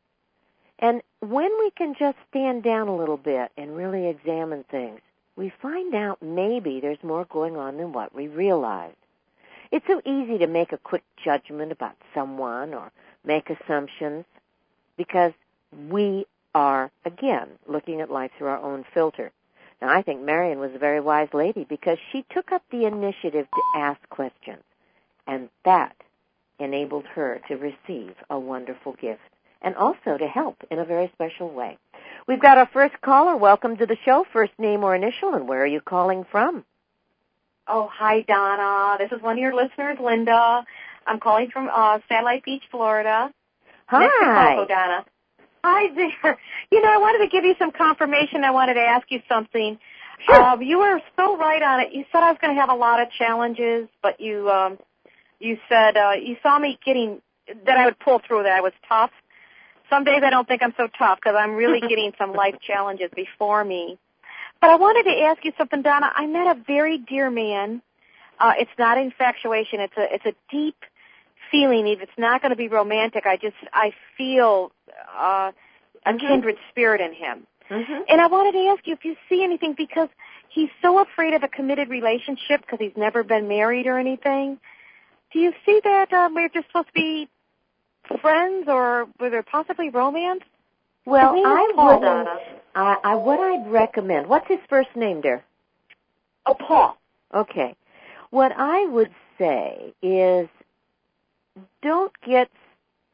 And when we can just stand down a little bit and really examine things, we find out maybe there's more going on than what we realize. It's so easy to make a quick judgment about someone or make assumptions because we are, again, looking at life through our own filter. Now, I think Marion was a very wise lady because she took up the initiative to ask questions, and that enabled her to receive a wonderful gift and also to help in a very special way. We've got our first caller. Welcome to the show. First name or initial, and where are you calling from? Oh, hi, Donna. This is one of your listeners, Linda. I'm calling from uh, Satellite Beach, Florida. Hi. Next to Coco, Donna. Hi there. You know, I wanted to give you some confirmation. I wanted to ask you something. Sure. Uh, you were so right on it. You said I was going to have a lot of challenges, but you um, you said uh, you saw me getting, that I would pull through, that I was tough. Some days I don't think I'm so tough because I'm really getting some life challenges before me. But I wanted to ask you something, Donna. I met a very dear man. Uh, it's not infatuation. It's a it's a deep feeling. If it's not going to be romantic, I just I feel uh, a mm-hmm. kindred spirit in him. Mm-hmm. And I wanted to ask you if you see anything, because he's so afraid of a committed relationship because he's never been married or anything. Do you see that uh, we're just supposed to be friends, or were there possibly romance? Well, I would. Donna. I, I what I'd recommend. What's his first name, dear? Oh, Paul. Okay. What I would say is, don't get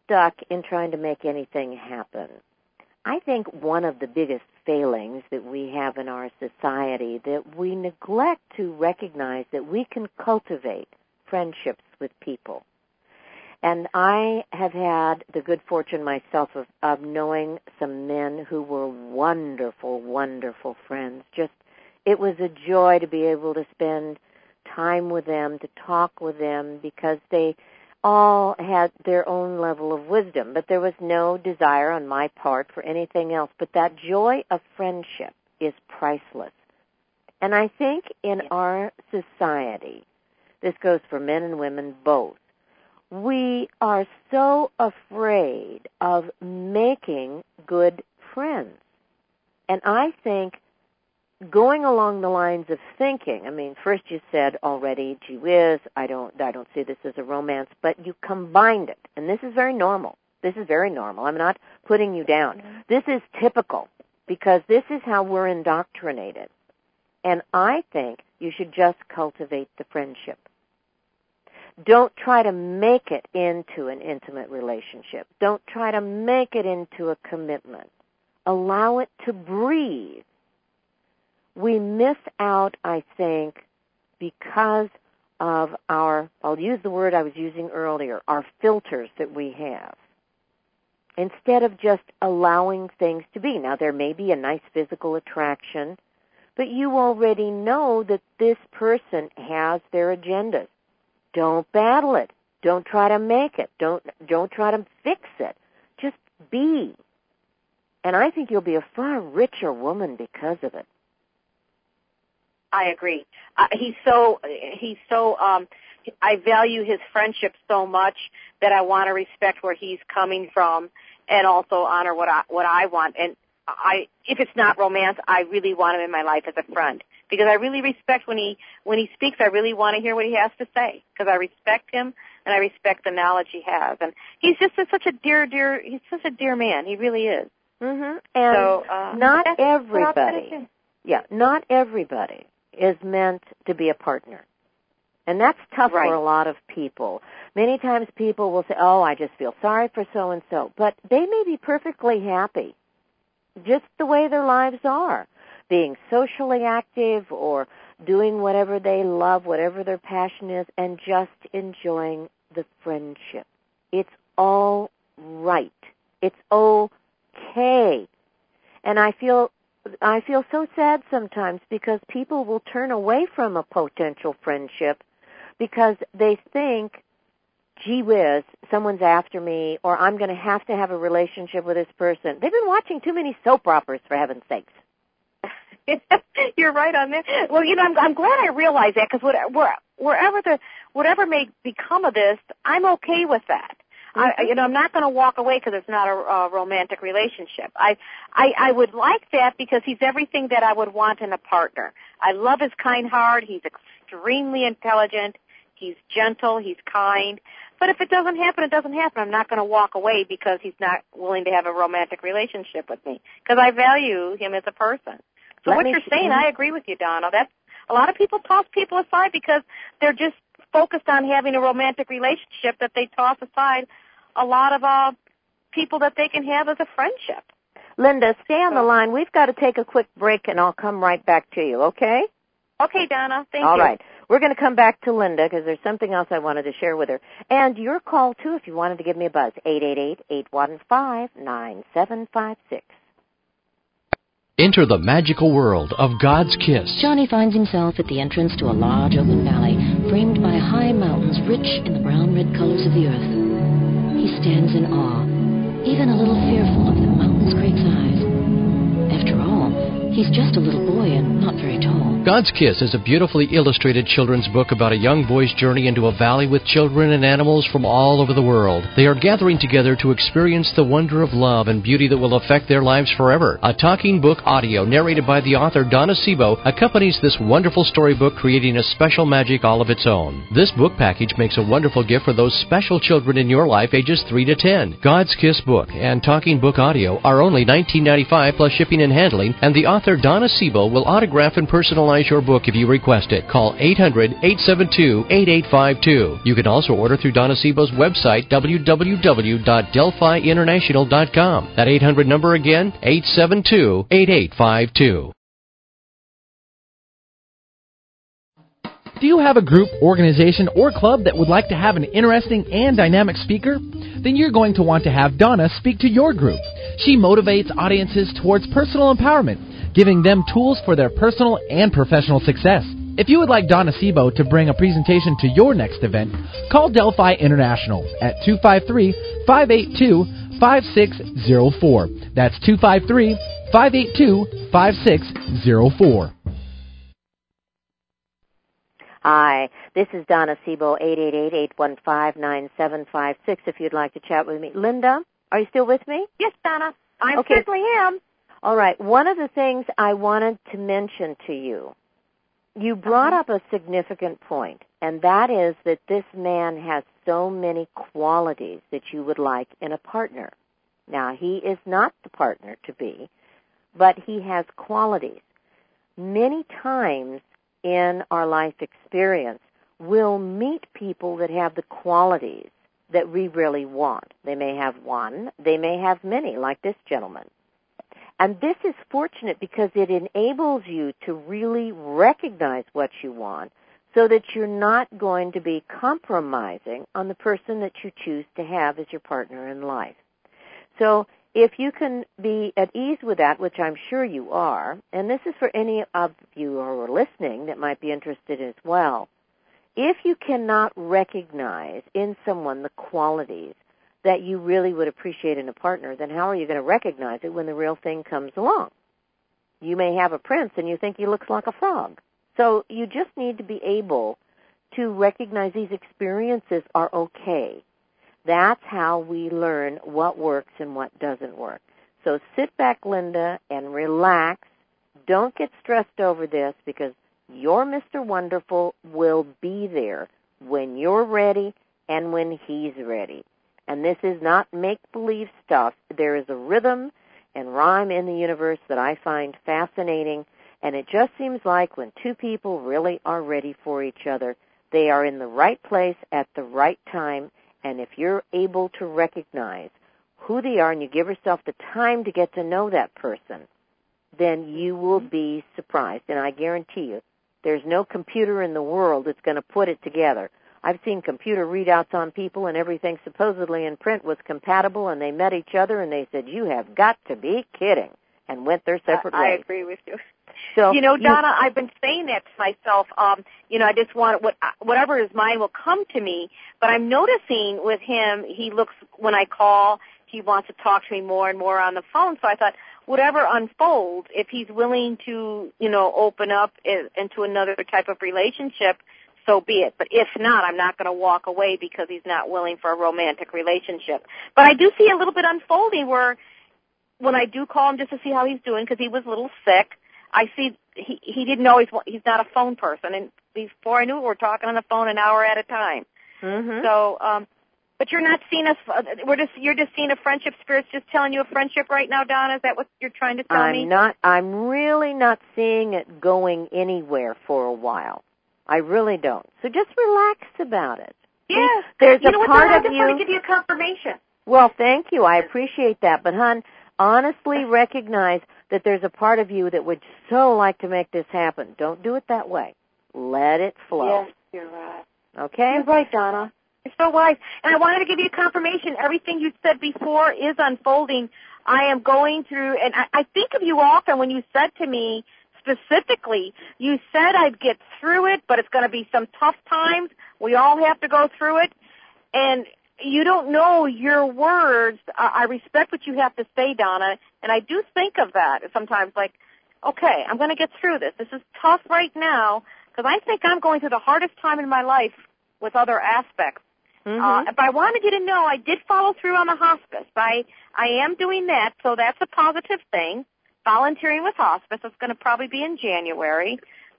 stuck in trying to make anything happen. I think one of the biggest failings that we have in our society that we neglect to recognize that we can cultivate friendships with people. And I have had the good fortune myself of, of knowing some men who were wonderful, wonderful friends. Just, it was a joy to be able to spend time with them, to talk with them, because they all had their own level of wisdom. But there was no desire on my part for anything else. But that joy of friendship is priceless. And I think in our society, this goes for men and women both, we are so afraid of making good friends. And I think going along the lines of thinking, I mean, first you said already, gee whiz, I don't, I don't see this as a romance, but you combined it. And this is very normal. This is very normal. I'm not putting you down. Mm-hmm. This is typical because this is how we're indoctrinated. And I think you should just cultivate the friendship. Don't try to make it into an intimate relationship. Don't try to make it into a commitment. Allow it to breathe. We miss out, I think, because of our, I'll use the word I was using earlier, our filters that we have, instead of just allowing things to be. Now, there may be a nice physical attraction, but you already know that this person has their agendas. Don't battle it. Don't try to make it. Don't don't try to fix it. Just be. And I think you'll be a far richer woman because of it. I agree. Uh, he's so he's so um I value his friendship so much that I want to respect where he's coming from and also honor what I what I want. And I if it's not romance, I really want him in my life as a friend. Because I really respect when he when he speaks, I really want to hear what he has to say. Because I respect him and I respect the knowledge he has. And he's just a, such a dear, dear, he's such a dear man. He really is. Mm-hmm. And so, uh, not everybody, yeah, not everybody is meant to be a partner. And that's tough right. for a lot of people. Many times people will say, oh, I just feel sorry for so-and-so. But they may be perfectly happy, just the way their lives are. Being socially active or doing whatever they love, whatever their passion is, and just enjoying the friendship. It's all right. It's okay. And I feel I feel so sad sometimes because people will turn away from a potential friendship because they think, gee whiz, someone's after me, or I'm going to have to have a relationship with this person. They've been watching too many soap operas, for heaven's sakes. You're right on that. Well, you know, I'm, I'm glad I realized that because wherever the whatever may become of this, I'm okay with that. Mm-hmm. I, you know, I'm not going to walk away because it's not a, a romantic relationship. I, I, I would like that because he's everything that I would want in a partner. I love his kind heart. He's extremely intelligent. He's gentle. He's kind. But if it doesn't happen, it doesn't happen. I'm not going to walk away because he's not willing to have a romantic relationship with me because I value him as a person. So Let what you're saying, I agree with you, Donna. That's a lot of people toss people aside because they're just focused on having a romantic relationship that they toss aside a lot of uh, people that they can have as a friendship. Linda, stay on so. the line. We've got to take a quick break, and I'll come right back to you, okay? Okay, Donna. Thank All you. All right. We're going to come back to Linda because there's something else I wanted to share with her. And your call, too, if you wanted to give me a buzz, eight eight eight, eight one five, nine seven five six. Enter the magical world of God's Kiss. Johnny finds himself at the entrance to a large open valley framed by high mountains rich in the brown-red colors of the earth. He stands in awe, even a little fearful of the mountain's great size. After all, he's just a little boy and not very tall. God's Kiss is a beautifully illustrated children's book about a young boy's journey into a valley with children and animals from all over the world. They are gathering together to experience the wonder of love and beauty that will affect their lives forever. A talking book audio narrated by the author Donna Sebo accompanies this wonderful storybook, creating a special magic all of its own. This book package makes a wonderful gift for those special children in your life ages three to ten. God's Kiss book and talking book audio are only nineteen ninety-five dollars plus shipping and handling, and the author Donna Donna Sebo will autograph and personalize your book if you request it. Call eight hundred, eight seven two, eight eight five two. You can also order through Donna Sebo's website, w w w dot delphi international dot com. That eight hundred number again, eight seven two, eight eight five two. Do you have a group, organization, or club that would like to have an interesting and dynamic speaker? Then you're going to want to have Donna speak to your group. She motivates audiences towards personal empowerment, giving them tools for their personal and professional success. If you would like Donna Sebo to bring a presentation to your next event, call Delphi International at two five three, five eight two, five six zero four. That's two five three, five eight two, five six zero four. Hi, this is Donna Sebo, eight eight eight, eight one five, nine seven five six, if you'd like to chat with me. Linda, are you still with me? Yes, Donna. I okay. certainly am. All right. One of the things I wanted to mention to you, you brought uh-huh. up a significant point, and that is that this man has so many qualities that you would like in a partner. Now, he is not the partner to be, but he has qualities. Many times in our life experience, we'll meet people that have the qualities that we really want. They may have one, they may have many, like this gentleman. And this is fortunate because it enables you to really recognize what you want so that you're not going to be compromising on the person that you choose to have as your partner in life. So if you can be at ease with that, which I'm sure you are, and this is for any of you who are listening that might be interested as well, if you cannot recognize in someone the qualities that you really would appreciate in a partner, then how are you going to recognize it when the real thing comes along? You may have a prince and you think he looks like a frog. So you just need to be able to recognize these experiences are okay. That's how we learn what works and what doesn't work. So sit back, Linda, and relax. Don't get stressed over this because your Mister Wonderful will be there when you're ready and when he's ready. And this is not make-believe stuff. There is a rhythm and rhyme in the universe that I find fascinating, and it just seems like when two people really are ready for each other, they are in the right place at the right time. And if you're able to recognize who they are and you give yourself the time to get to know that person, then you will be surprised. And I guarantee you, there's no computer in the world that's going to put it together. I've seen computer readouts on people and everything supposedly in print was compatible, and they met each other and they said, you have got to be kidding, and went their separate I, ways. I agree with you. So you know, you, Donna, I've been saying that to myself. Um, you know, I just want what whatever is mine will come to me. But I'm noticing with him, he looks when I call, he wants to talk to me more and more on the phone. So I thought, whatever unfolds, if he's willing to, you know, open up into another type of relationship, so be it. But if not, I'm not going to walk away because he's not willing for a romantic relationship. But I do see a little bit unfolding where when I do call him just to see how he's doing because he was a little sick. I see he he didn't know he's he's not a phone person, and before I knew it, we're talking on the phone an hour at a time. Mm-hmm. So, um, but you're not seeing us. We're just you're just seeing a friendship. Spirit's just telling you a friendship right now, Donna. Is that what you're trying to tell I'm me? I'm not. I'm really not seeing it going anywhere for a while. I really don't. So just relax about it. Yeah. There's you a know what, part Donna, of I just you. want to give you a confirmation. Well, thank you. I appreciate that, but hon, honestly recognize that there's a part of you that would so like to make this happen. Don't do it that way. Let it flow. Yes, you're right. Okay? You're right, Donna. You're so wise. And I wanted to give you confirmation. Everything you said before is unfolding. I am going through, and I, I think of you often when you said to me specifically, you said I'd get through it, but it's going to be some tough times. We all have to go through it. And you don't know your words. I respect what you have to say, Donna, and I do think of that sometimes, like, okay, I'm going to get through this. This is tough right now because I think I'm going through the hardest time in my life with other aspects. Mm-hmm. Uh, but I wanted you to know I did follow through on the hospice. I, I am doing that, so that's a positive thing. Volunteering with hospice. It's going to probably be in January.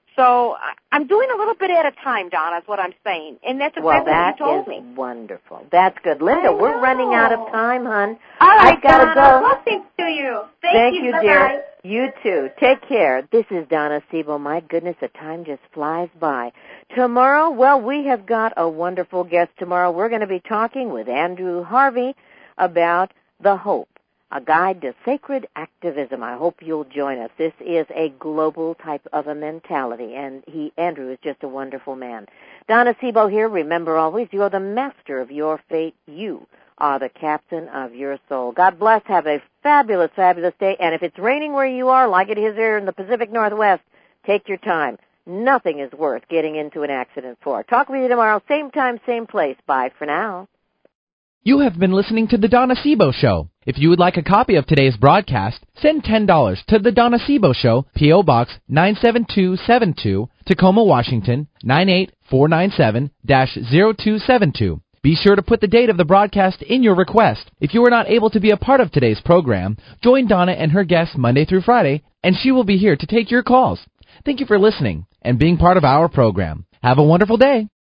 So I'm doing a little bit at a time, Donna, is what I'm saying. And that's exactly well, that what you told is me. wonderful. That's good. Linda, we're running out of time, hon. All right, I've got to Donna. go. Blessings to you. Thank, Thank you, you, Bye-bye. dear. You too. Take care. This is Donna Sebo. My goodness, the time just flies by. Tomorrow, well, we have got a wonderful guest tomorrow. We're going to be talking with Andrew Harvey about The Hope, a guide to sacred activism. I hope you'll join us. This is a global type of a mentality, and he, Andrew, is just a wonderful man. Donna Sebo here. Remember always, you are the master of your fate. You are the captain of your soul. God bless. Have a fabulous, fabulous day. And if it's raining where you are, like it is here in the Pacific Northwest, take your time. Nothing is worth getting into an accident for. Talk with you tomorrow, same time, same place. Bye for now. You have been listening to The Donna Sebo Show. If you would like a copy of today's broadcast, send ten dollars to The Donna Sebo Show, P O. Box nine seven two seven two, Tacoma, Washington, nine eight four nine seven zero two seven two. Be sure to put the date of the broadcast in your request. If you are not able to be a part of today's program, join Donna and her guests Monday through Friday, and she will be here to take your calls. Thank you for listening and being part of our program. Have a wonderful day.